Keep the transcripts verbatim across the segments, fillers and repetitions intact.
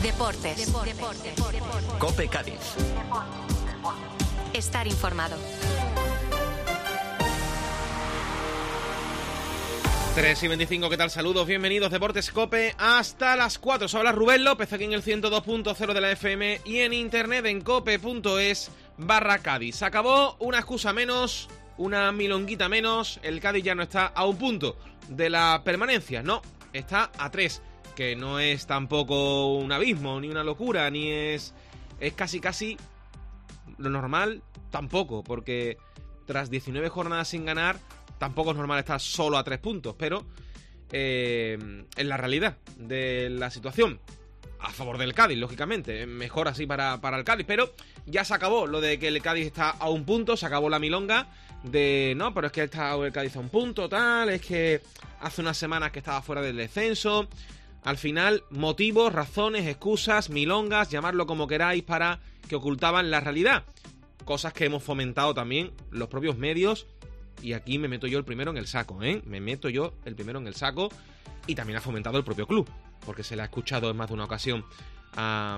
Deportes. Deportes. Deportes. Deportes. COPE Cádiz. Estar informado. tres y veinticinco, ¿qué tal? Saludos, bienvenidos, Deportes COPE, hasta las cuatro. Os habla Rubén López, aquí en el ciento dos punto cero de la F M y en internet en cope.es barra Cádiz. Se acabó una excusa menos, una milonguita menos. El Cádiz ya no está a un punto de la permanencia, no, está a tres, que no es tampoco un abismo, ni una locura, ni es... es casi casi lo normal tampoco, porque tras diecinueve jornadas sin ganar, tampoco es normal estar solo a tres puntos, pero eh, en la realidad de la situación, a favor del Cádiz, lógicamente, mejor así para, para el Cádiz, pero ya se acabó lo de que el Cádiz está a un punto, se acabó la milonga de, no, pero es que está el Cádiz a un punto, tal, es que hace unas semanas que estaba fuera del descenso. Al final, motivos, razones, excusas, milongas, llamarlo como queráis, para que ocultaban la realidad. Cosas que hemos fomentado también los propios medios. Y aquí me meto yo el primero en el saco, ¿eh? Me meto yo el primero en el saco. Y también ha fomentado el propio club, porque se le ha escuchado en más de una ocasión a,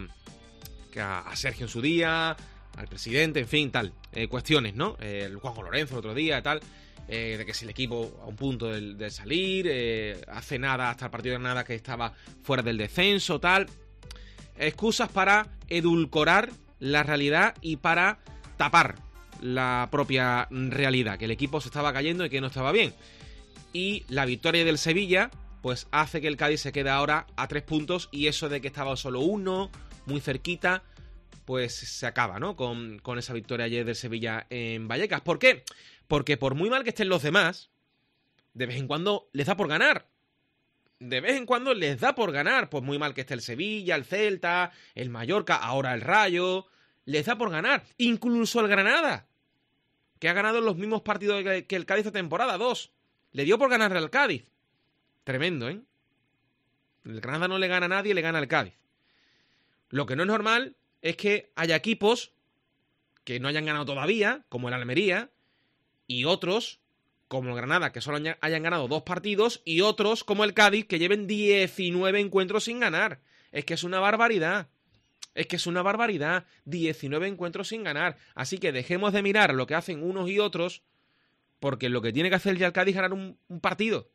a Sergio en su día, al presidente, en fin, tal. Eh, cuestiones, ¿no? Eh, el Juanjo Lorenzo el otro día, tal. Eh, de que si el equipo a un punto del, del salir, eh, hace nada, hasta el partido de nada que estaba fuera del descenso, tal. Excusas para edulcorar la realidad y para tapar la propia realidad, que el equipo se estaba cayendo y que no estaba bien. Y la victoria del Sevilla pues hace que el Cádiz se quede ahora a tres puntos, y eso de que estaba solo uno, muy cerquita, pues se acaba, ¿no? Con, con esa victoria ayer del Sevilla en Vallecas. ¿Por qué? Porque por muy mal que estén los demás, de vez en cuando les da por ganar. De vez en cuando les da por ganar. Por muy mal que esté el Sevilla, el Celta, el Mallorca, ahora el Rayo, les da por ganar. Incluso el Granada, que ha ganado los mismos partidos que el Cádiz esta temporada, dos. Le dio por ganarle al Cádiz. Tremendo, ¿eh? El Granada no le gana a nadie, le gana al Cádiz. Lo que no es normal es que haya equipos que no hayan ganado todavía, como el Almería, y otros, como el Granada, que solo hayan ganado dos partidos, y otros, como el Cádiz, que lleven diecinueve encuentros sin ganar. Es que es una barbaridad. Es que es una barbaridad. diecinueve encuentros sin ganar. Así que dejemos de mirar lo que hacen unos y otros, porque lo que tiene que hacer ya el Cádiz es ganar un, un partido.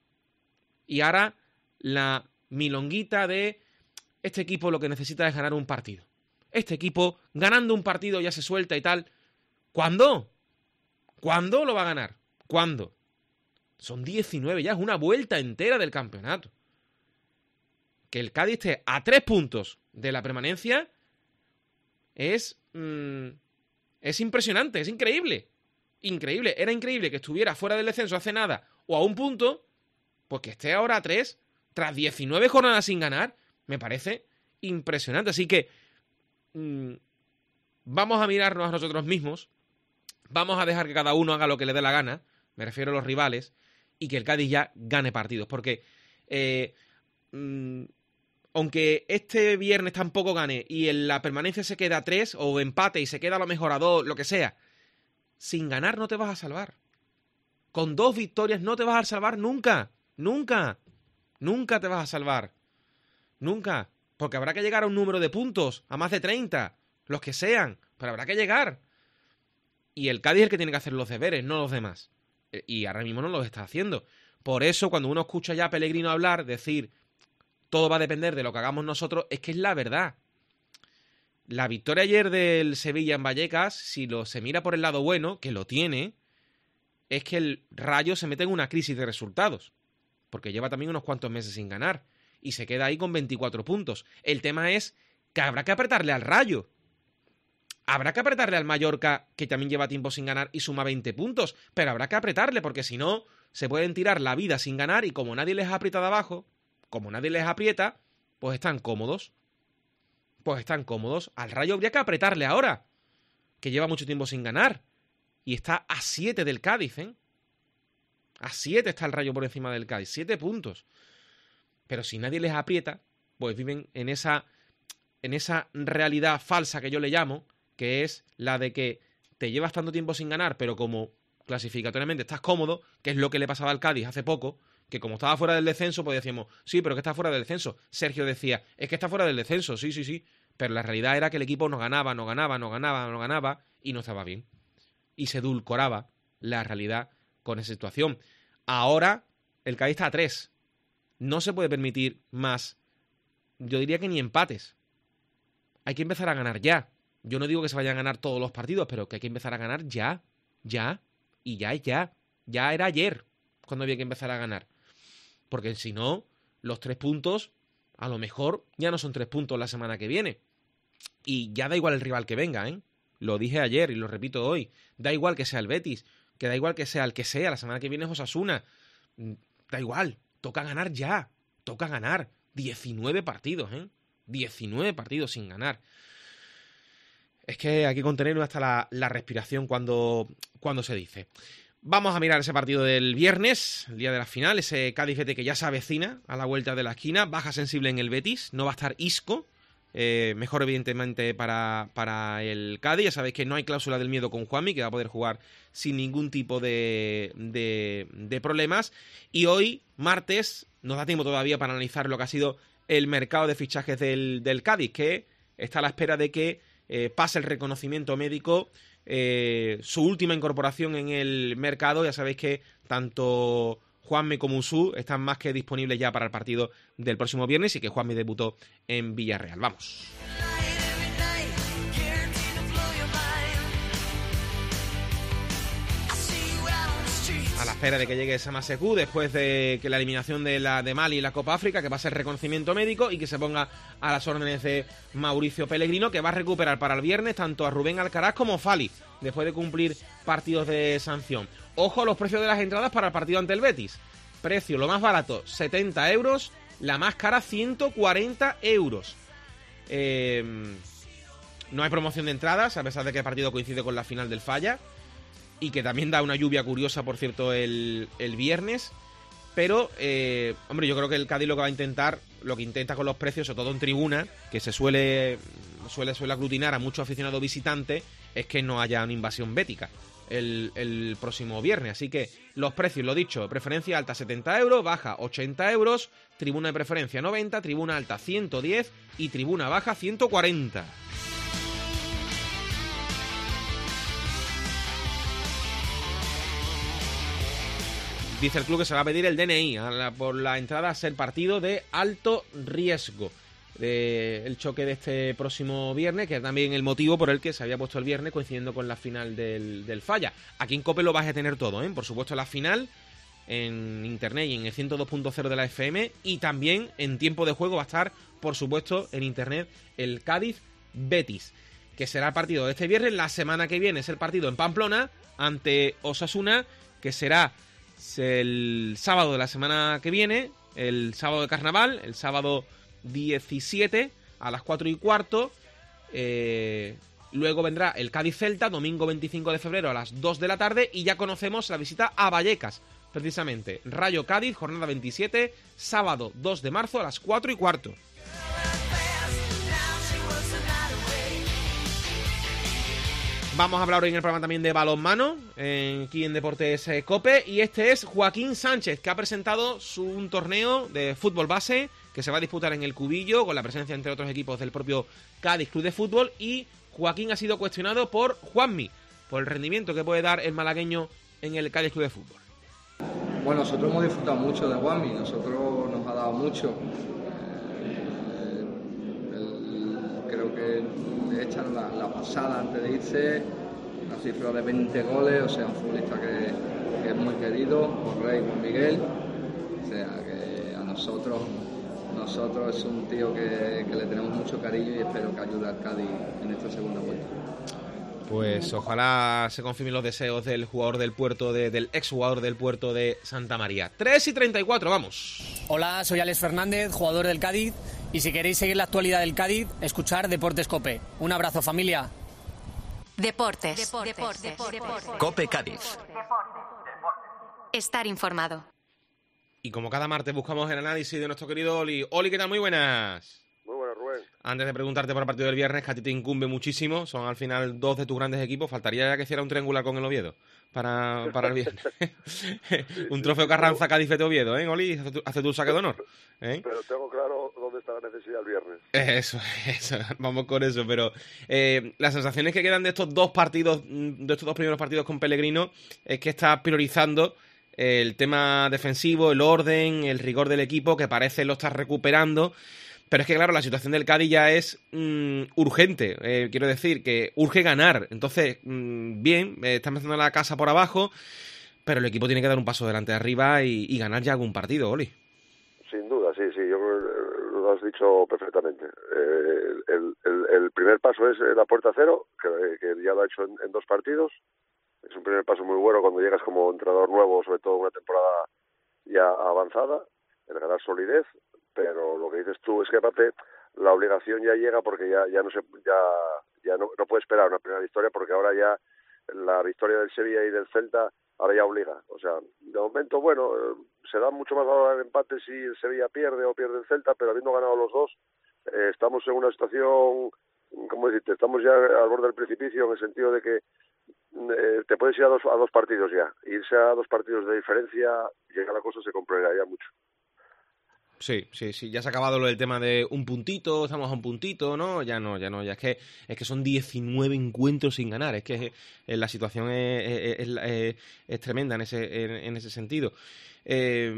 Y ahora la milonguita de este equipo lo que necesita es ganar un partido. Este equipo, ganando un partido, ya se suelta y tal. ¿Cuándo? ¿Cuándo lo va a ganar? ¿Cuándo? Son diecinueve, ya es una vuelta entera del campeonato. Que el Cádiz esté a tres puntos de la permanencia es, mmm, es impresionante, es increíble. Increíble, era increíble que estuviera fuera del descenso hace nada o a un punto, pues que esté ahora a tres, tras diecinueve jornadas sin ganar, me parece impresionante. Así que mmm, vamos a mirarnos a nosotros mismos. Vamos a dejar que cada uno haga lo que le dé la gana, me refiero a los rivales, y que el Cádiz ya gane partidos. Porque eh, mmm, aunque este viernes tampoco gane y en la permanencia se queda a tres, o empate y se queda a lo mejor a dos, lo que sea, sin ganar no te vas a salvar. Con dos victorias no te vas a salvar nunca, nunca, nunca te vas a salvar. Nunca, porque habrá que llegar a un número de puntos, a más de treinta, los que sean, pero habrá que llegar. Y el Cádiz es el que tiene que hacer los deberes, no los demás. Y ahora mismo no los está haciendo. Por eso, cuando uno escucha ya a Pellegrino hablar, decir, todo va a depender de lo que hagamos nosotros, es que es la verdad. La victoria ayer del Sevilla en Vallecas, si lo se mira por el lado bueno, que lo tiene, es que el Rayo se mete en una crisis de resultados. Porque lleva también unos cuantos meses sin ganar. Y se queda ahí con veinticuatro puntos. El tema es que habrá que apretarle al Rayo. Habrá que apretarle al Mallorca, que también lleva tiempo sin ganar y suma veinte puntos, pero habrá que apretarle, porque si no, se pueden tirar la vida sin ganar, y como nadie les aprieta de abajo, como nadie les aprieta, pues están cómodos. Pues están cómodos. Al Rayo habría que apretarle ahora, que lleva mucho tiempo sin ganar, y está a siete del Cádiz, ¿eh? A siete está el Rayo por encima del Cádiz, siete puntos. Pero si nadie les aprieta, pues viven en esa, en esa realidad falsa que yo le llamo, que es la de que te llevas tanto tiempo sin ganar, pero como clasificatoriamente estás cómodo, que es lo que le pasaba al Cádiz hace poco, Que como estaba fuera del descenso, pues decíamos, sí, pero que está fuera del descenso. Sergio decía, es que está fuera del descenso, sí, sí, sí. Pero la realidad era que el equipo no ganaba, no ganaba, no ganaba, no ganaba y no estaba bien. Y se edulcoraba la realidad con esa situación. Ahora el Cádiz está a tres. No se puede permitir más, yo diría que ni empates. Hay que empezar a ganar ya. Yo no digo que se vayan a ganar todos los partidos, pero que hay que empezar a ganar ya, ya, y ya es ya. Ya era ayer cuando había que empezar a ganar. Porque si no, los tres puntos, a lo mejor ya no son tres puntos la semana que viene. Y ya da igual el rival que venga, ¿eh? Lo dije ayer y lo repito hoy. Da igual que sea el Betis, que da igual que sea el que sea. La semana que viene es Osasuna. Da igual, toca ganar ya. Toca ganar. diecinueve partidos, ¿eh? diecinueve partidos sin ganar. Es que hay que contener hasta la, la respiración cuando, cuando se dice. Vamos a mirar ese partido del viernes, el día de la final, ese Cádiz-Betis que ya se avecina a la vuelta de la esquina, baja sensible en el Betis, no va a estar Isco, eh, mejor evidentemente para, para el Cádiz, ya sabéis que no hay cláusula del miedo con Juanmi, que va a poder jugar sin ningún tipo de, de, de problemas, y hoy, martes, nos da tiempo todavía para analizar lo que ha sido el mercado de fichajes del, del Cádiz, que está a la espera de que eh, pase el reconocimiento médico. Eh, su última incorporación en el mercado, ya sabéis que tanto Juanmi como Unzú están más que disponibles ya para el partido del próximo viernes y que Juanmi debutó en Villarreal. Vamos. A la espera de que llegue Sama Sekou después de que la eliminación de la de Mali y la Copa África, que va a ser reconocimiento médico y que se ponga a las órdenes de Mauricio Pellegrino, que va a recuperar para el viernes tanto a Rubén Alcaraz como a Fali, después de cumplir partidos de sanción. Ojo a los precios de las entradas para el partido ante el Betis. Precio, lo más barato, setenta euros, la más cara, ciento cuarenta euros. Eh, no hay promoción de entradas, a pesar de que el partido coincide con la final del Falla. Y que también da una lluvia curiosa, por cierto, el, el viernes. Pero, eh, hombre, yo creo que el Cádiz lo que va a intentar, lo que intenta con los precios, sobre todo en tribuna, que se suele, suele, suele aglutinar a muchos aficionados visitantes, es que no haya una invasión bética el, el próximo viernes. Así que los precios, lo dicho, preferencia alta setenta euros, baja ochenta euros, tribuna de preferencia noventa, tribuna alta ciento diez y tribuna baja ciento cuarenta. Dice el club que se va a pedir el D N I a la, por la entrada a ser partido de alto riesgo. De el choque de este próximo viernes, que es también el motivo por el que se había puesto el viernes coincidiendo con la final del, del Falla. Aquí en COPE lo vais a tener todo, ¿eh? Por supuesto la final en internet y en el ciento dos punto cero de la F M, y también en tiempo de juego va a estar, por supuesto, en internet el Cádiz-Betis, que será el partido de este viernes. La semana que viene es el partido en Pamplona ante Osasuna, que será el sábado de la semana que viene, el sábado de carnaval, el sábado diecisiete a las cuatro y cuarto. Eh, luego vendrá el Cádiz-Celta, domingo veinticinco de febrero a las dos de la tarde, y ya conocemos la visita a Vallecas, precisamente. Rayo Cádiz, jornada veintisiete, sábado dos de marzo a las cuatro y cuarto. Vamos a hablar hoy en el programa también de balonmano, eh, aquí en Deportes eh, COPE, y este es Joaquín Sánchez, que ha presentado su, un torneo de fútbol base que se va a disputar en el Cubillo, con la presencia, entre otros equipos, del propio Cádiz Club de Fútbol, y Joaquín ha sido cuestionado por Juanmi, por el rendimiento que puede dar el malagueño en el Cádiz Club de Fútbol. Bueno, nosotros hemos disfrutado mucho de Juanmi, nosotros nos ha dado mucho. Eh, el, creo que le echan la, la pasada antes de irse, una cifra de veinte goles, o sea, un futbolista que, que es muy querido por Rey, Juan Miguel, o sea, que a nosotros, nosotros es un tío que, que le tenemos mucho cariño y espero que ayude al Cádiz en esta segunda vuelta. Pues ojalá se confirmen los deseos del jugador del Puerto, de, del exjugador del Puerto de Santa María. tres y treinta y cuatro, vamos. Hola, soy Alex Fernández, jugador del Cádiz, y si queréis seguir la actualidad del Cádiz, escuchar Deportes COPE. Un abrazo, familia. Deportes. Deportes. Deportes. Deportes. COPE Cádiz. Estar informado. Y como cada martes buscamos el análisis de nuestro querido Oli. Oli, ¿qué tal? Muy buenas. Muy buenas, Rubén. Antes de preguntarte por el partido del viernes, que a ti te incumbe muchísimo, son al final dos de tus grandes equipos, faltaría ya que hiciera un triangular con el Oviedo para, para el viernes. Un trofeo Carranza, Cádiz, Fete, Oviedo, ¿eh, Oli? Hace tu, hace tu saque de honor. ¿Eh? Pero tengo claro dónde está la necesidad el viernes. Eso, eso, vamos con eso, pero eh, las sensaciones que quedan de estos dos partidos, de estos dos primeros partidos con Pellegrino, es que está priorizando el tema defensivo, el orden, el rigor del equipo, que parece lo está recuperando. Pero es que, claro, la situación del Cádiz ya es mmm, urgente. Eh, quiero decir que urge ganar. Entonces, mmm, bien, eh, está empezando la casa por abajo, pero el equipo tiene que dar un paso delante de arriba y, y ganar ya algún partido, Oli. Sin duda, sí, sí, yo creo que lo has dicho perfectamente. Eh, el, el, el primer paso es la puerta cero, que, que ya lo ha hecho en, en dos partidos. Es un primer paso muy bueno cuando llegas como entrenador nuevo, sobre todo una temporada ya avanzada, el ganar solidez. Pero lo que dices tú es que aparte la obligación ya llega porque ya ya no se ya ya no, no puede esperar una primera victoria, porque ahora ya la victoria del Sevilla y del Celta ahora ya obliga. O sea, de momento, bueno, se da mucho más valor al empate si el Sevilla pierde o pierde el Celta, pero habiendo ganado los dos, eh, estamos en una situación, ¿cómo decirte? Estamos ya al borde del precipicio, en el sentido de que eh, te puedes ir a dos a dos partidos ya. Irse a dos partidos de diferencia, llega la cosa, se complicaría mucho. Sí, sí, sí, ya se ha acabado lo del tema de un puntito, estamos a un puntito, ¿no? Ya no, ya no, ya es que es que son diecinueve encuentros sin ganar, es que eh, la situación es, es, es, es tremenda en ese, en, en ese sentido. Eh,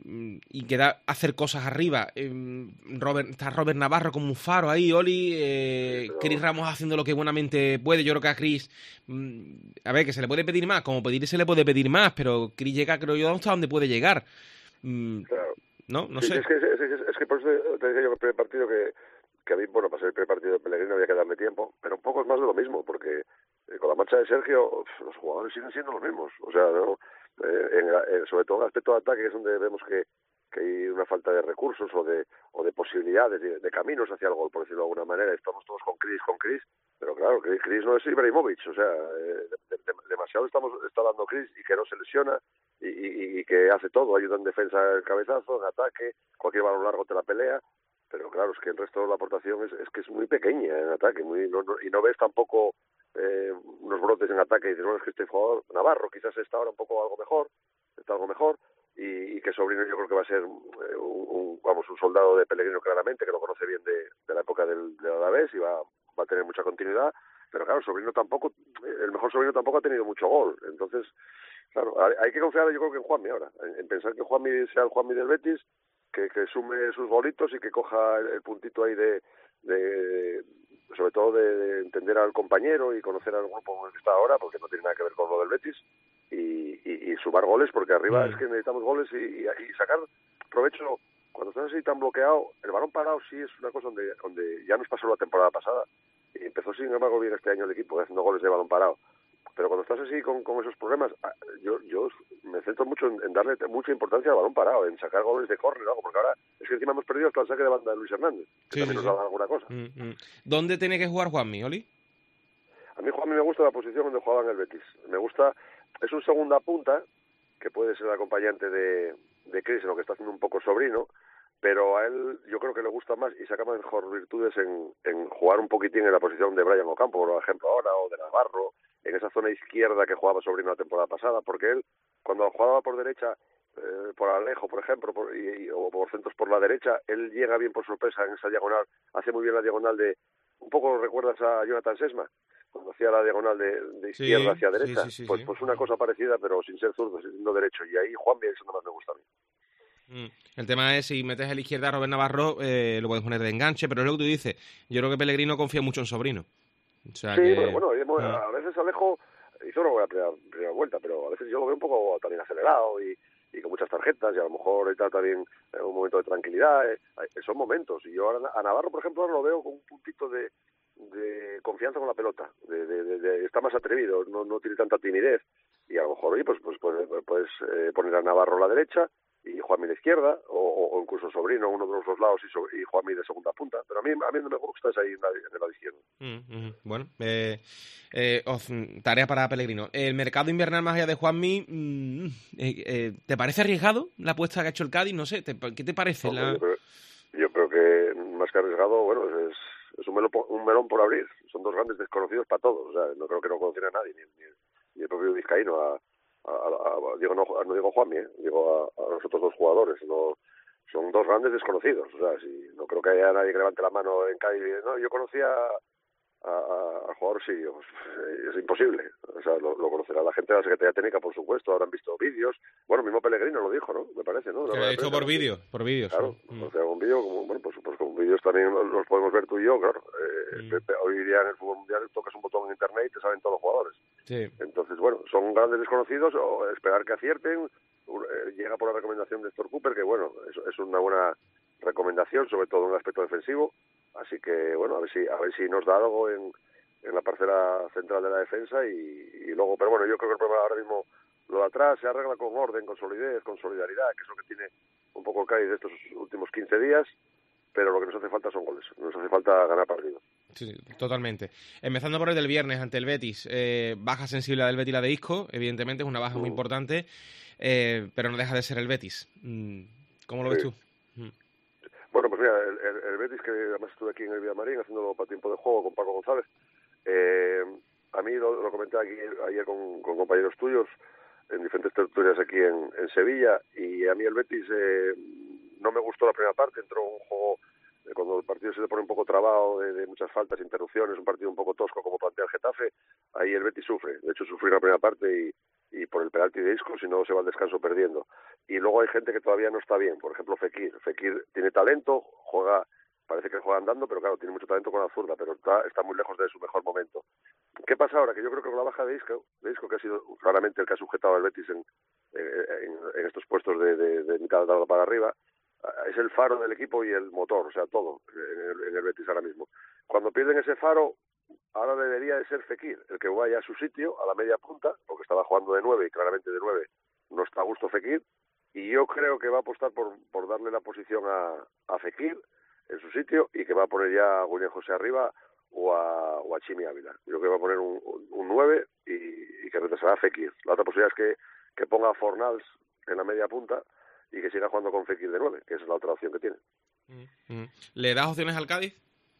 y queda hacer cosas arriba. Eh, Robert, está Robert Navarro como un faro ahí, Oli, eh, sí, Chris Ramos haciendo lo que buenamente puede. Yo creo que a Chris, mm, a ver, que se le puede pedir más, como pedir se le puede pedir más, pero Chris llega, creo yo, hasta donde puede llegar. Mm, claro. No, no sí, sé. Es que, es, es, es que por eso te decía yo que el primer partido que, que a mí, bueno, para ser el primer partido de Pellegrino había que darme tiempo, pero un poco es más de lo mismo, porque eh, con la marcha de Sergio, los jugadores siguen siendo los mismos. O sea, ¿no? eh, en, en, sobre todo en el aspecto de ataque es donde vemos que, que hay una falta de recursos o de o de posibilidades, de, de caminos hacia el gol, por decirlo de alguna manera. Estamos todos con Chris, con Chris, pero claro, Chris, Chris no es Ibrahimovic, o sea, eh, de, de, demasiado estamos está dando Chris, y que no se lesiona, y, y, y que hace todo, ayuda en defensa, el cabezazo, en ataque, cualquier balón largo te la pelea, pero claro, es que el resto de la aportación es, es que es muy pequeña en ataque, muy no, no, y no ves tampoco eh, unos brotes en ataque, y dices, bueno, es que este jugador, Navarro, quizás está ahora un poco algo mejor, está algo mejor, y, y que Sobrino yo creo que va a ser eh, un, un, vamos, un soldado de Pellegrino claramente, que lo conoce bien de, de la época del, del Alavés, y va, va a tener mucha continuidad, pero claro, Sobrino tampoco, el mejor Sobrino tampoco ha tenido mucho gol, entonces, claro, hay que confiar yo creo que en Juanmi ahora, en, en pensar que Juanmi sea el Juanmi del Betis, que, que sume sus golitos y que coja el, el puntito ahí de, de sobre todo de, de entender al compañero y conocer al grupo en el que está ahora, porque no tiene nada que ver con lo del Betis, y, y, y sumar goles, porque arriba mm. es que necesitamos goles y, y, y sacar provecho. Cuando estás así tan bloqueado, el balón parado sí es una cosa donde, donde ya nos pasó la temporada pasada, y empezó sin embargo bien este año el equipo haciendo goles de balón parado, pero cuando estás así con, con esos problemas, yo yo me centro mucho en, en darle mucha importancia al balón parado, en sacar goles de córner, ¿no? Porque ahora es que encima hemos perdido hasta el saque de banda de Luis Hernández, que sí, también sí, nos da alguna cosa. Mm, mm. ¿Dónde tiene que jugar Juanmi, Oli? A mí Juanmi me gusta la posición donde jugaba en el Betis, me gusta, es un segunda punta, que puede ser el acompañante de, de Chris, en lo que está haciendo un poco Sobrino, pero a él yo creo que le gusta más y saca mejor virtudes en, en jugar un poquitín en la posición de Brian Ocampo, por ejemplo ahora, o de Navarro, en esa zona izquierda que jugaba Sobrino la temporada pasada, porque él, cuando jugaba por derecha, eh, por Alejo, por ejemplo, por, y, y, o por centros por la derecha, él llega bien por sorpresa en esa diagonal, hace muy bien la diagonal de, un poco recuerdas a Jonathan Sesma, cuando hacía la diagonal de, de izquierda sí, hacia derecha, sí, sí, sí, pues, sí. pues una cosa parecida, pero sin ser zurdo, siendo derecho, y ahí Juanmi es donde más me gusta a mí. El tema es, si metes a la izquierda a Robert Navarro, eh, lo puedes poner de enganche, pero es lo que tú dices. Yo creo que Pellegrino confía mucho en Sobrino. O sea sí, que... pero bueno, a veces Alejo hizo una buena primera, primera vuelta, pero a veces yo lo veo un poco también acelerado y, y con muchas tarjetas, y a lo mejor ahorita también eh, un momento de tranquilidad. Eh, son momentos. Y yo ahora, a Navarro, por ejemplo, ahora lo veo con un puntito de, de confianza con la pelota. De, de, de, de, está más atrevido, no, no tiene tanta timidez. Y a lo mejor, oye, pues, pues puedes, puedes eh, poner a Navarro a la derecha y Juanmi de izquierda, o, o incluso Sobrino uno de los dos lados y, so, y Juanmi de segunda punta, pero a mí a mí no me gusta esa ahí en, la, en el lado izquierdo. Mm, mm, bueno, eh, eh, os, tarea para Pellegrino. El mercado invernal más allá de Juanmi, mm, eh, eh, ¿te parece arriesgado la apuesta que ha hecho el Cádiz? No sé, te, ¿qué te parece? No, la... yo, creo, yo creo que más que arriesgado, bueno, es, es un melón, por, un melón por abrir. Son dos grandes desconocidos para todos. O sea, no creo que no conocen a nadie, ni, ni, ni el propio vizcaíno, a, a, a, a digo, no, no digo Juanmi, ¿eh? digo a, a los otros dos jugadores. No, son dos grandes desconocidos. O sea, si, no creo que haya nadie que levante la mano en Cádiz. No, yo conocía al jugador, sí, pues, es imposible. O sea, lo, lo conocerá la gente de la Secretaría Técnica, por supuesto. Habrán visto vídeos. Bueno, mismo Pellegrino lo dijo, ¿no? Me parece, ¿no? Que lo ha hecho por vídeo, por vídeos. Claro, sí. o sea, un vídeo, como, bueno, pues, pues con vídeos también los podemos ver tú y yo, claro. Eh, mm. Hoy día en el fútbol mundial tocas un botón en internet y te saben todos los jugadores. Sí. Entonces, bueno, son grandes desconocidos, o esperar que acierten. Eh, llega por la recomendación de Héctor Cooper, que bueno, es, es una buena recomendación, sobre todo en el aspecto defensivo. Así que, bueno, a ver si a ver si nos da algo en, en la parcela central de la defensa y, y luego, pero bueno, yo creo que el problema ahora mismo, lo de atrás se arregla con orden, con solidez, con solidaridad, que es lo que tiene un poco el Cádiz de estos últimos quince días, pero lo que nos hace falta son goles, nos hace falta ganar partidos. Sí, totalmente. Empezando por el del viernes ante el Betis, eh, baja sensible del Betis, la de Isco, evidentemente es una baja mm. muy importante, eh, pero no deja de ser el Betis. ¿Cómo lo ves sí. tú? Mm. Bueno, pues mira, el, el, el Betis, que además estuve aquí en el Villamarín haciéndolo para tiempo de juego con Paco González, eh, a mí lo, lo comenté aquí ayer con, con compañeros tuyos en diferentes tertulias aquí en, en Sevilla, y a mí el Betis eh, no me gustó la primera parte, entró un juego eh, cuando el partido se le pone un poco trabado de, de muchas faltas, interrupciones, un partido un poco tosco como plantea el Getafe, ahí el Betis sufre, de hecho sufrió en la primera parte y y por el penalti de Isco, si no se va al descanso perdiendo. Y luego hay gente que todavía no está bien, por ejemplo Fekir. Fekir tiene talento, juega, parece que juega andando, pero claro, tiene mucho talento con la zurda, pero está, está muy lejos de su mejor momento. ¿Qué pasa ahora? Que yo creo que con la baja de Isco, de Isco que ha sido claramente el que ha sujetado al Betis en, en, en estos puestos de, de, de mitad de tabla para arriba, es el faro del equipo y el motor, o sea, todo en el, en el Betis ahora mismo. Cuando pierden ese faro, ahora debería de ser Fekir el que vaya a su sitio, a la media punta, porque estaba jugando de nueve y claramente de nueve no está a gusto Fekir, y yo creo que va a apostar por, por darle la posición a, a Fekir en su sitio y que va a poner ya a William José arriba o a, o a Chimi Ávila. Yo creo que va a poner un, un nueve y, y que retrasará a Fekir. La otra posibilidad es que, que ponga a Fornals en la media punta y que siga jugando con Fekir de nueve, que esa es la otra opción que tiene. Mm-hmm. ¿Le das opciones al Cádiz?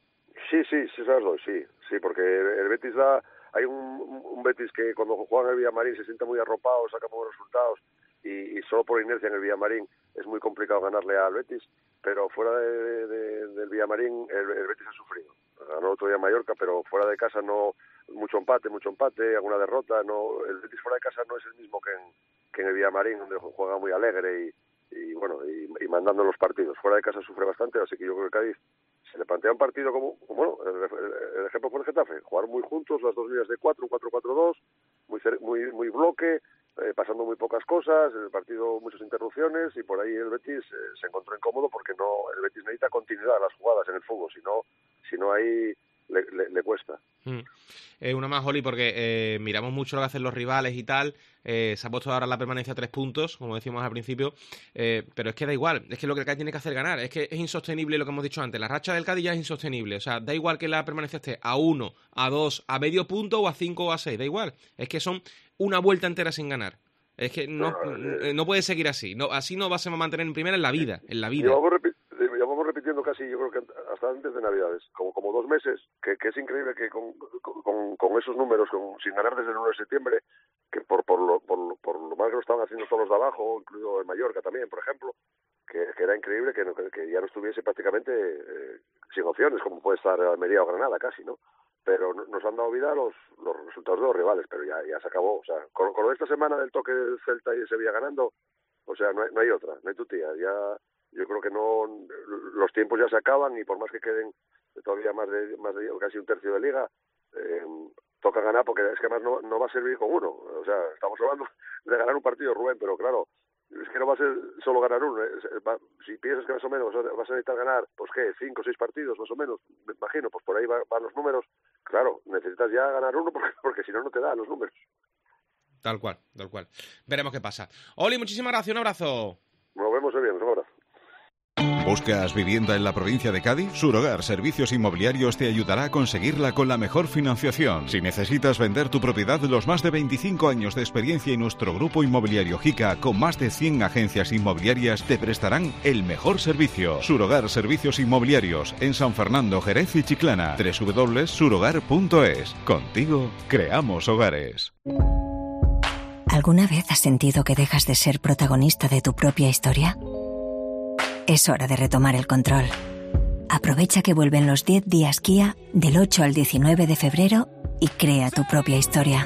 Sí, sí, sí, se las doy, sí, sí, porque el Betis da, hay un, un Betis que cuando juega en el Villamarín se siente muy arropado, saca buenos resultados y, y solo por inercia en el Villamarín es muy complicado ganarle al Betis, pero fuera de, de, del Villamarín el, el Betis ha sufrido. Ganó otro día Mallorca, pero fuera de casa no, mucho empate, mucho empate, alguna derrota, no, el Betis fuera de casa no es el mismo que en, que en el Villamarín, donde juega muy alegre y, y bueno, y, y mandando los partidos. Fuera de casa sufre bastante, así que yo creo que Cádiz se le plantea un partido como, bueno, el, el, el ejemplo fue el Getafe, jugar muy juntos, las dos líneas de cuatro, un cuatro cuatro dos, muy, muy, muy bloque, eh, pasando muy pocas cosas, el partido muchas interrupciones, y por ahí el Betis eh, se encontró incómodo porque no, el Betis necesita continuidad en las jugadas en el fútbol, si no, si no ahí le, le, le cuesta. Mm. Eh, una más, Oli, porque eh, miramos mucho lo que hacen los rivales y tal, eh, se ha puesto ahora la permanencia a tres puntos, como decíamos al principio, eh, pero es que da igual, es que lo que el Cádiz tiene que hacer ganar, es que es insostenible lo que hemos dicho antes, la racha del Cádiz ya es insostenible, o sea, da igual que la permanencia esté a uno, a dos, a medio punto o a cinco o a seis, da igual, es que son una vuelta entera sin ganar. Es que no, no puede seguir así, no, así no vas a mantener en primera en la vida, en la vida. Llevamos, repi llevamos repitiendo casi, yo creo que hasta antes de Navidades, como, como dos meses, que, que es increíble que con, con, con esos números, con, sin ganar desde el uno de septiembre, que por, por, lo, por, lo, por lo mal que lo estaban haciendo todos los de abajo, incluido el Mallorca también, por ejemplo, que, que era increíble que, que, que ya no estuviese prácticamente eh, sin opciones, como puede estar Almería o Granada casi, ¿no? Pero nos han dado vida los, los resultados de los rivales, pero ya, ya se acabó. O sea, con, con esta semana del toque del Celta y el Sevilla ganando, o sea, no hay, no hay otra, no hay tu tía. Ya, yo creo que no, los tiempos ya se acaban y por más que queden todavía más de, más de casi un tercio de liga, eh, toca ganar porque es que además no, no va a servir con uno. O sea, estamos hablando de ganar un partido, Rubén, pero claro, es que no va a ser solo ganar uno. Si piensas que más o menos vas a necesitar ganar, pues qué, cinco o seis partidos más o menos, me imagino, pues por ahí va, van los números. Claro, necesitas ya ganar uno porque, porque si no, no te da los números. Tal cual, tal cual. Veremos qué pasa. Oli, muchísimas gracias, un abrazo. Nos vemos bien, un abrazo. ¿Buscas vivienda en la provincia de Cádiz? Surogar Servicios Inmobiliarios te ayudará a conseguirla con la mejor financiación. Si necesitas vender tu propiedad, los más de veinticinco años de experiencia y nuestro grupo inmobiliario Jica, con más de cien agencias inmobiliarias, te prestarán el mejor servicio. Surogar Servicios Inmobiliarios, en San Fernando, Jerez y Chiclana. doble u doble u doble u punto surogar punto es. Contigo, creamos hogares. ¿Alguna vez has sentido que dejas de ser protagonista de tu propia historia? Es hora de retomar el control. Aprovecha que vuelven los diez días Kia del ocho al diecinueve de febrero y crea tu propia historia.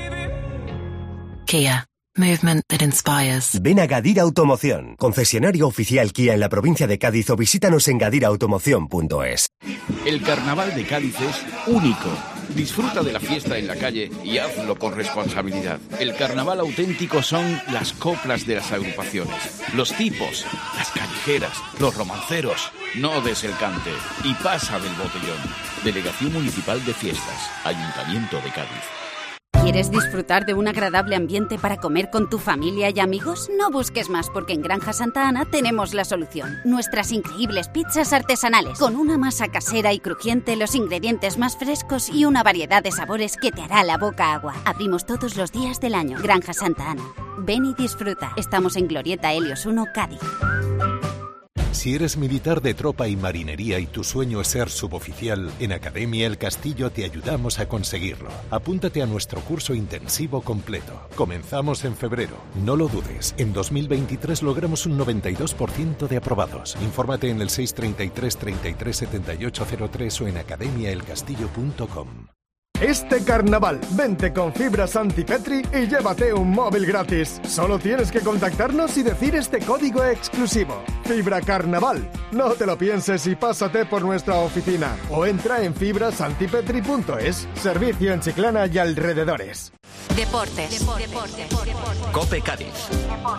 Kia. Movement that inspires. Ven a Gadir Automoción, concesionario oficial Kia en la provincia de Cádiz, o visítanos en gadir automoción punto es. El carnaval de Cádiz es único. Disfruta de la fiesta en la calle y hazlo con responsabilidad. El carnaval auténtico son las coplas de las agrupaciones, los tipos, las callejeras, los romanceros. No des el cante y pasa del botellón. Delegación Municipal de Fiestas, Ayuntamiento de Cádiz. ¿Quieres disfrutar de un agradable ambiente para comer con tu familia y amigos? No busques más, porque en Granja Santa Ana tenemos la solución. Nuestras increíbles pizzas artesanales, con una masa casera y crujiente, los ingredientes más frescos y una variedad de sabores que te hará la boca agua. Abrimos todos los días del año. Granja Santa Ana. Ven y disfruta. Estamos en Glorieta Helios uno, Cádiz. Si eres militar de tropa y marinería y tu sueño es ser suboficial, en Academia El Castillo te ayudamos a conseguirlo. Apúntate a nuestro curso intensivo completo. Comenzamos en febrero. No lo dudes, en dos mil veintitrés logramos un noventa y dos por ciento de aprobados. Infórmate en el seis treinta y tres, treinta y tres, setenta y ocho cero tres o en academia el castillo punto com. Este carnaval, vente con Fibra Santipetri y llévate un móvil gratis. Solo tienes que contactarnos y decir este código exclusivo. Fibra Carnaval. No te lo pienses y pásate por nuestra oficina. O entra en fibra santipetri punto es. Servicio en Chiclana y alrededores. Deportes. Deportes. Deportes. Deportes. Cope Cádiz.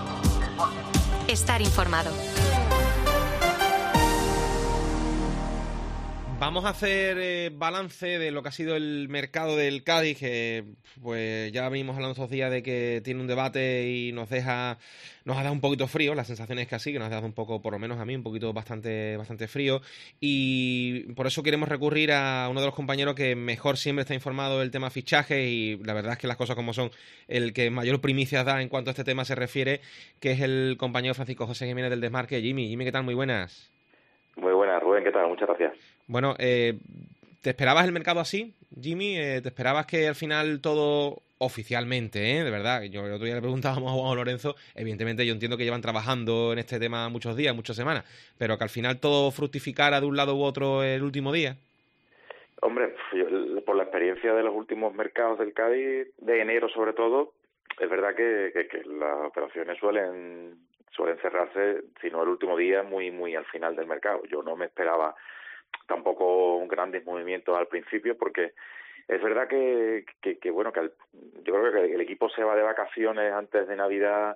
Estar informado. Vamos a hacer eh, balance de lo que ha sido el mercado del Cádiz, que pues ya venimos hablando estos días de que tiene un debate y nos deja nos ha dado un poquito frío, la sensación es que así, que nos ha dado un poco, por lo menos a mí, un poquito bastante bastante frío, y por eso queremos recurrir a uno de los compañeros que mejor siempre está informado del tema fichaje, y la verdad es que las cosas como son, el que mayor primicias da en cuanto a este tema se refiere, que es el compañero Francisco José Jiménez del Desmarque. Jimmy, Jimmy, ¿qué tal? Muy buenas. Muy buenas, Rubén, ¿qué tal? Muchas gracias. Bueno, eh, ¿te esperabas el mercado así, Jimmy? Eh, ¿Te esperabas que al final todo oficialmente, eh, de verdad? Yo el otro día le preguntábamos a Juan Lorenzo, evidentemente yo entiendo que llevan trabajando en este tema muchos días, muchas semanas, pero que al final todo fructificara de un lado u otro el último día. Hombre, yo, por la experiencia de los últimos mercados del Cádiz, de enero sobre todo, es verdad que, que, que las operaciones suelen suelen cerrarse, si no el último día, muy muy al final del mercado. Yo no me esperaba tampoco un grandes movimientos al principio, porque es verdad que, que, que bueno, que el, yo creo que el equipo se va de vacaciones antes de Navidad,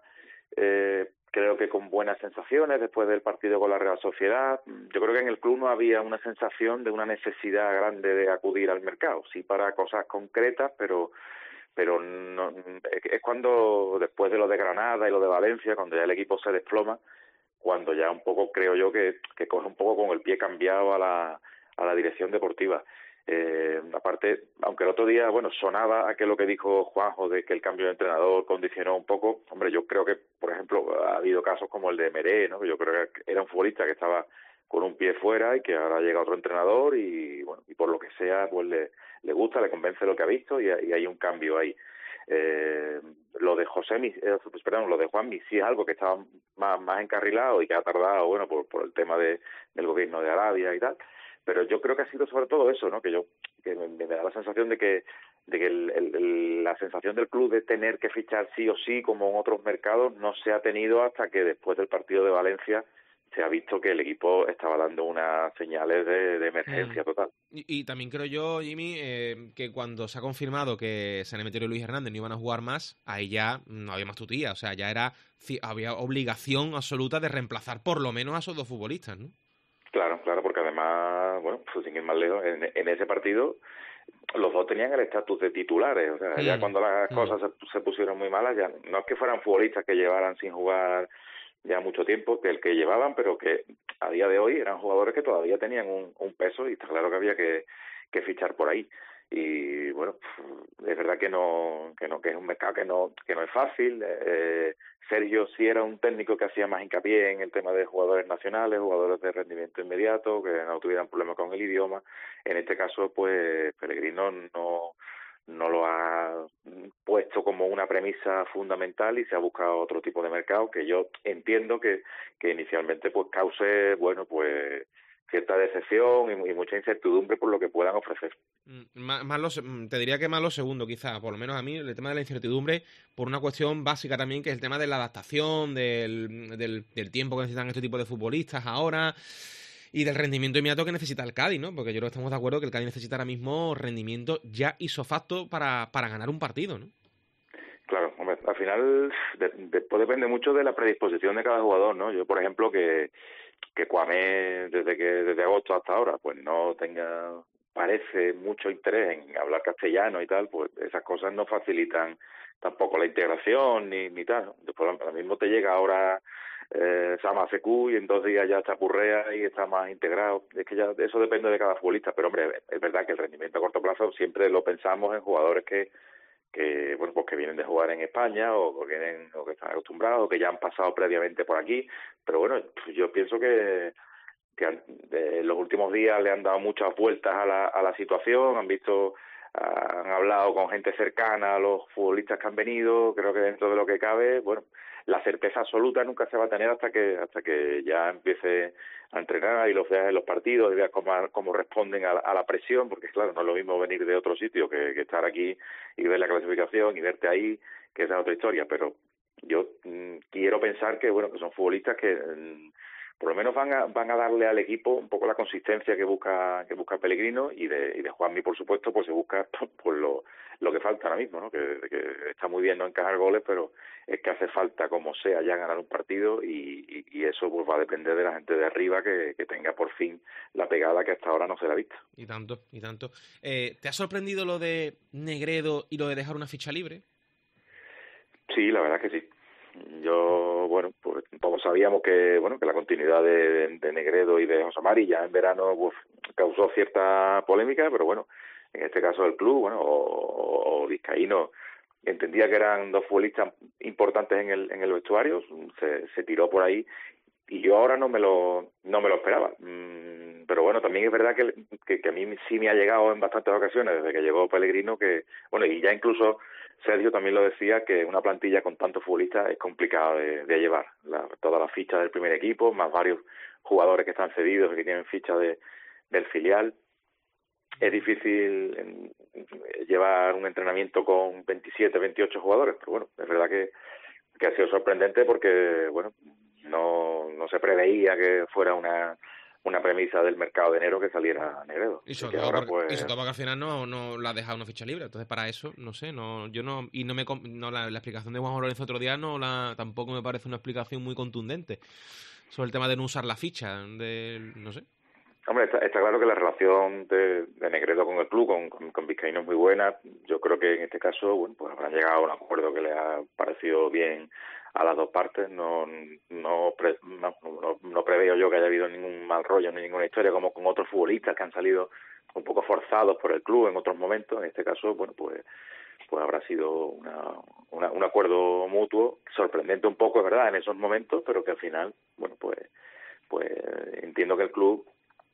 eh, creo que con buenas sensaciones después del partido con la Real Sociedad. Yo creo que en el club no había una sensación de una necesidad grande de acudir al mercado, sí para cosas concretas, pero pero no, es cuando después de lo de Granada y lo de Valencia, cuando ya el equipo se desploma, cuando ya un poco creo yo que, que coge un poco con el pie cambiado a la, a la dirección deportiva. Eh, aparte, aunque el otro día, bueno, sonaba aquello lo que dijo Juanjo de que el cambio de entrenador condicionó un poco, hombre, yo creo que, por ejemplo, ha habido casos como el de Meré, ¿no? Yo creo que era un futbolista que estaba con un pie fuera y que ahora llega otro entrenador y, bueno, y por lo que sea, pues le, le gusta, le convence lo que ha visto y, y hay un cambio ahí. Eh, lo de José, eh, perdón, lo de Juanmi sí es algo que estaba más, más encarrilado y que ha tardado, bueno, por, por el tema de, del gobierno de Arabia y tal, pero yo creo que ha sido sobre todo eso, ¿no? Que yo, que me, me da la sensación de que, de que el, el, el, la sensación del club de tener que fichar sí o sí, como en otros mercados, no se ha tenido hasta que después del partido de Valencia se ha visto que el equipo estaba dando unas señales de, de emergencia mm. total. Y, y también creo yo, Jimmy, eh, que cuando se ha confirmado que San Emeterio y Luis Hernández no iban a jugar más, ahí ya no había más tutía, o sea, ya era había obligación absoluta de reemplazar por lo menos a esos dos futbolistas, ¿no? Claro, claro, porque además, bueno, pues sin ir más lejos, en, en ese partido los dos tenían el estatus de titulares, o sea, mm. ya cuando las mm. cosas se, se pusieron muy malas, ya no es que fueran futbolistas que llevaran sin jugar ya mucho tiempo, que el que llevaban, pero que a día de hoy eran jugadores que todavía tenían un, un peso y está claro que había que, que fichar por ahí. Y bueno, es verdad que no, que no, que es un mercado que no, que no es fácil. Eh, Sergio sí era un técnico que hacía más hincapié en el tema de jugadores nacionales, jugadores de rendimiento inmediato, que no tuvieran problemas con el idioma. En este caso, pues Pellegrino no, no lo ha puesto como una premisa fundamental y se ha buscado otro tipo de mercado que yo entiendo que, que inicialmente pues cause, bueno, pues cierta decepción y, y mucha incertidumbre por lo que puedan ofrecer. Más, más los, te diría que más lo segundo, quizá, por lo menos a mí, el tema de la incertidumbre, por una cuestión básica también, que es el tema de la adaptación, del, del, del tiempo que necesitan este tipo de futbolistas ahora y del rendimiento inmediato que necesita el Cádiz, ¿no? Porque yo creo que estamos de acuerdo que el Cádiz necesita ahora mismo rendimiento ya isofacto para, para ganar un partido, ¿no? Claro, hombre, al final de, de, pues depende mucho de la predisposición de cada jugador, ¿no? Yo, por ejemplo, que que Cuamé desde que desde agosto hasta ahora pues no tenga, parece, mucho interés en hablar castellano y tal, pues esas cosas no facilitan tampoco la integración ni, ni tal. Después ahora mismo te llega ahora eh, Sama Sekou y en dos días ya chapurrea y está más integrado. Es que ya eso depende de cada futbolista, pero hombre, es verdad que el rendimiento a corto plazo siempre lo pensamos en jugadores que que bueno pues que vienen de jugar en España o que vienen o que están acostumbrados o que ya han pasado previamente por aquí, pero bueno, yo pienso que que en los últimos días le han dado muchas vueltas a la a la situación, han visto, han hablado con gente cercana a los futbolistas que han venido. Creo que dentro de lo que cabe, bueno, la certeza absoluta nunca se va a tener hasta que hasta que ya empiece a entrenar y los veas en los partidos y veas cómo, cómo responden a la, a la presión, porque claro, no es lo mismo venir de otro sitio que, que estar aquí y ver la clasificación y verte ahí, que esa es otra historia. Pero yo mmm, quiero pensar que bueno que son futbolistas que mmm, por lo menos van a van a darle al equipo un poco la consistencia que busca que busca Pellegrino, y de y de Juanmi, por supuesto, pues se busca pues lo lo que falta ahora mismo, ¿no? Que, que está muy bien no encajar goles, pero es que hace falta como sea ya ganar un partido, y, y, y eso pues va a depender de la gente de arriba que, que tenga por fin la pegada que hasta ahora no se la ha visto. Y tanto, y tanto. Eh, ¿Te ha sorprendido lo de Negredo y lo de dejar una ficha libre? Sí, la verdad que sí. Yo, bueno, pues todos sabíamos que bueno que la continuidad de, de Negredo y de José Mari ya en verano pues causó cierta polémica, pero bueno, en este caso el club, bueno, o, o Vizcaíno entendía que eran dos futbolistas importantes en el en el vestuario, se, se tiró por ahí y yo ahora no me lo no me lo esperaba. Mm, pero bueno, también es verdad que, que, que a mí sí me ha llegado en bastantes ocasiones desde que llegó Pellegrino que, bueno, y ya incluso Sergio también lo decía, que una plantilla con tantos futbolistas es complicado de, de llevar. La, todas las fichas del primer equipo, más varios jugadores que están cedidos y que tienen fichas de, del filial. Es difícil en, en llevar un entrenamiento con veintisiete, veintiocho jugadores, pero bueno, es verdad que, que ha sido sorprendente porque, bueno, no, no se preveía que fuera una una premisa del mercado de enero que saliera Negredo. Y sobre, todo, ahora, porque, pues... y sobre todo porque al final no, no la ha dejado una ficha libre. Entonces, para eso, no sé, no yo no y no me no la, la explicación de Juan Lorenzo otro día no la tampoco me parece una explicación muy contundente sobre el tema de no usar la ficha, de no sé. Hombre, está, está claro que la relación de, de Negredo con el club, con, con, con Vizcaíno, es muy buena. Yo creo que en este caso, bueno, pues habrán llegado a un acuerdo que le ha parecido bien a las dos partes. No no, pre, no, no, no preveo yo que haya habido ningún mal rollo ni ninguna historia como con otros futbolistas que han salido un poco forzados por el club en otros momentos. En este caso, bueno, pues pues habrá sido una, una, un acuerdo mutuo, sorprendente un poco, es verdad, en esos momentos, pero que al final, bueno, pues pues entiendo que el club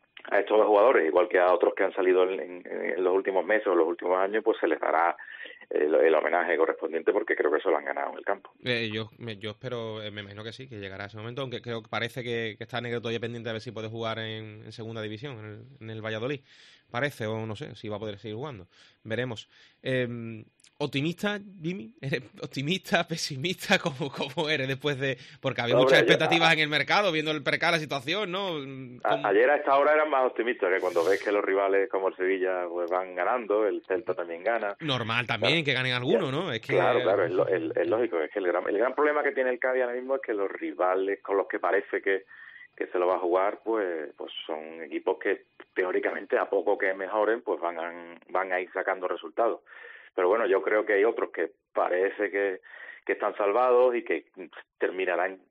a estos dos jugadores, igual que a otros que han salido en, en, en los últimos meses o los últimos años, pues se les dará el, el homenaje correspondiente, porque creo que eso lo han ganado en el campo. Eh, yo yo espero, eh, me imagino que sí, que llegará ese momento, aunque creo que parece que, que está Negredo todavía pendiente a ver si puede jugar en, en segunda división, en el, en el Valladolid. Parece, o no sé, si va a poder seguir jugando. Veremos. Eh, ¿Optimista, Jimmy? ¿Eres optimista, pesimista? ¿Cómo, cómo eres después de...? Porque había no, muchas hombre, expectativas ya, en el mercado, viendo el percal, la situación, ¿no? A, ayer a esta hora eran más optimistas, que cuando ves que los rivales como el Sevilla pues van ganando, el Celta también gana. Normal también, claro, que ganen alguno, ¿no? Es que... Claro, claro, es, lo, es, es lógico. Es que el gran, el gran problema que tiene el Cádiz ahora mismo es que los rivales con los que parece que, que se lo va a jugar, pues pues son equipos que teóricamente a poco que mejoren, pues van a, van a ir sacando resultados. Pero bueno, yo creo que hay otros que parece que, que están salvados y que terminarán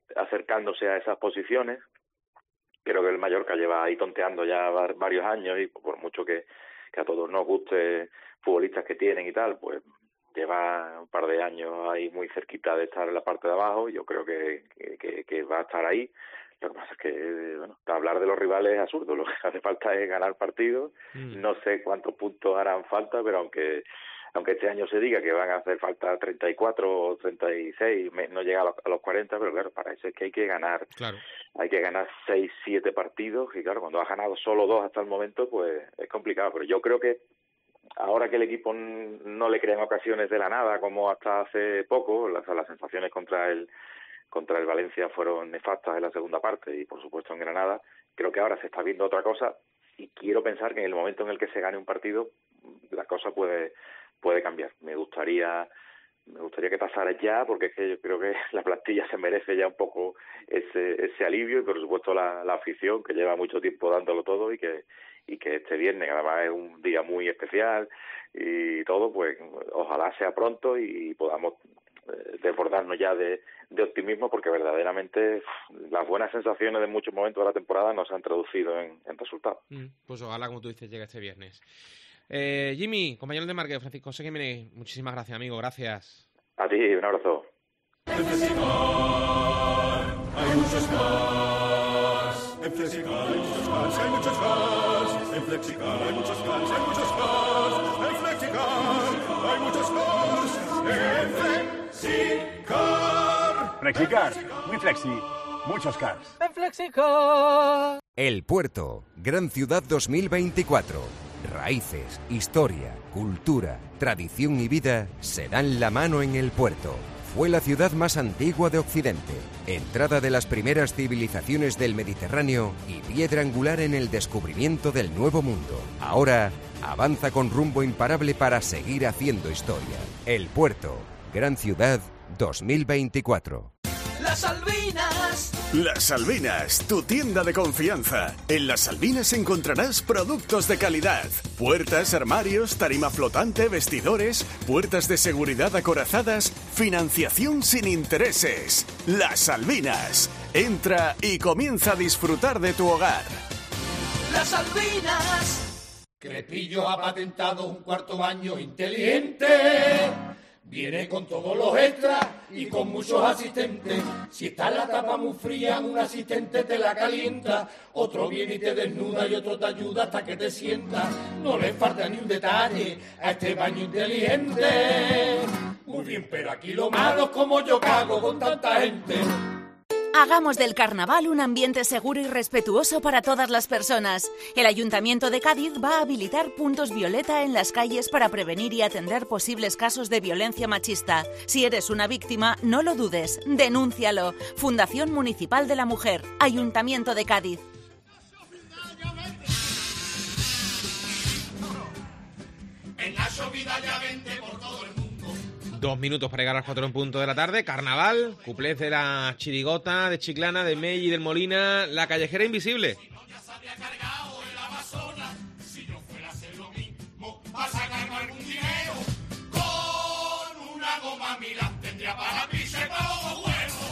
acercándose a esas posiciones. Creo que el Mallorca lleva ahí tonteando ya varios años y por mucho que, que a todos nos guste futbolistas que tienen y tal, pues lleva un par de años ahí muy cerquita de estar en la parte de abajo. Yo creo que, que, que va a estar ahí. Lo que pasa es que, bueno, hablar de los rivales es absurdo. Lo que hace falta es ganar partidos. Mm. No sé cuántos puntos harán falta, pero aunque aunque este año se diga que van a hacer falta treinta y cuatro o treinta y seis, no llega a los, a los cuarenta, pero claro, para eso es que hay que ganar. Claro. Hay que ganar seis, siete partidos, y claro, cuando has ganado solo dos hasta el momento, pues es complicado. Pero yo creo que ahora que el equipo no le crean ocasiones de la nada, como hasta hace poco, las, las sensaciones contra el contra el Valencia fueron nefastas en la segunda parte y por supuesto en Granada, creo que ahora se está viendo otra cosa y quiero pensar que en el momento en el que se gane un partido la cosa puede puede cambiar. Me gustaría me gustaría que pasara ya, porque es que yo creo que la plantilla se merece ya un poco ese ese alivio y por supuesto la, la afición que lleva mucho tiempo dándolo todo y que y que este viernes además es un día muy especial y todo, pues ojalá sea pronto y podamos desbordarnos ya de, de optimismo, porque verdaderamente las buenas sensaciones de muchos momentos de la temporada no se han traducido en, en resultados. Mm, pues ojalá, como tú dices, llegue este viernes. Eh, Jimmy, compañero de Marque, Francisco José Jiménez, muchísimas gracias, amigo, gracias. A ti, un abrazo. En Flexicar hay muchos cars. En Flexicar hay muchos cars, hay muchos cars. En Flexicar hay muchos cars, hay muchos cars. En Flexicar hay muchos cars. En Flexicar. Flexicar, muy flexi, muchos cars. En Flexicar. El Puerto, Gran Ciudad dos mil veinticuatro. Raíces, historia, cultura, tradición y vida se dan la mano en el Puerto. Fue la ciudad más antigua de Occidente, entrada de las primeras civilizaciones del Mediterráneo y piedra angular en el descubrimiento del Nuevo Mundo. Ahora avanza con rumbo imparable para seguir haciendo historia. El Puerto, Gran Ciudad dos mil veinticuatro. Las Albinas. Las Albinas, tu tienda de confianza. En Las Albinas encontrarás productos de calidad. Puertas, armarios, tarima flotante, vestidores, puertas de seguridad acorazadas, financiación sin intereses. Las Albinas. Entra y comienza a disfrutar de tu hogar. Las Albinas. Crepillo ha patentado un cuarto baño inteligente. Viene con todos los extras y con muchos asistentes. Si está la tapa muy fría, un asistente te la calienta. Otro viene y te desnuda y otro te ayuda hasta que te sientas. No le falta ni un detalle a este baño inteligente. Muy bien, pero aquí lo malo es como yo cago con tanta gente. Hagamos del carnaval un ambiente seguro y respetuoso para todas las personas. El Ayuntamiento de Cádiz va a habilitar puntos violeta en las calles para prevenir y atender posibles casos de violencia machista. Si eres una víctima, no lo dudes, denúncialo. Fundación Municipal de la Mujer, Ayuntamiento de Cádiz. En la llovida ya vente por todo el mundo. Dos minutos para llegar a las cuatro en punto de la tarde. Carnaval, cuplés de la Chirigota, de Chiclana, de Mey y del Molina, la callejera invisible. Vas a ganar algún dinero con una goma Milán, tendría para pisar para los huevos.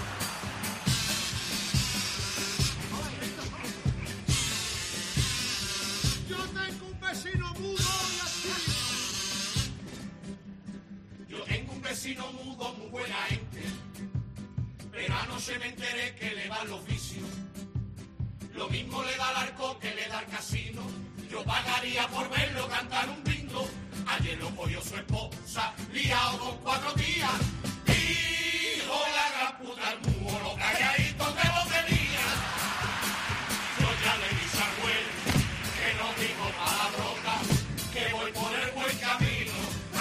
Yo tengo un vecino mudo y así. Yo tengo un vecino mudo, muy buena gente, pero anoche me enteré que le van los vicios. Lo mismo le da al arco que le da al casino. Yo pagaría por verlo cantar un bingo. Ayer lo cogió su esposa, liado con cuatro días. Hijo de la gran puta, el mujo, lo calladito que lo tenía. Yo ya le dije al güey que no digo palabrota, que voy por el buen camino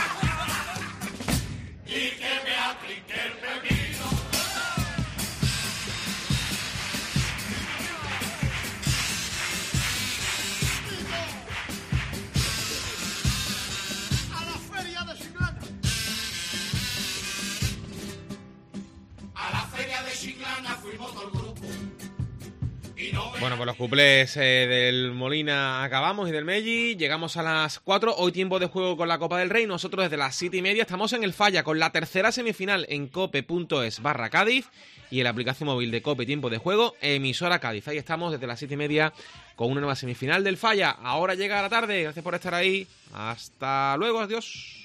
y que me aplique el pepino. Bueno, pues los cuplés eh, del Molina acabamos y del Melli. Llegamos a las cuatro. Hoy tiempo de juego con la Copa del Rey. Nosotros desde las siete y media estamos en el Falla con la tercera semifinal en cope.es barra Cádiz y en la aplicación móvil de Cope Tiempo de Juego, emisora Cádiz. Ahí estamos desde las siete y media con una nueva semifinal del Falla. Ahora llega la tarde. Gracias por estar ahí. Hasta luego. Adiós.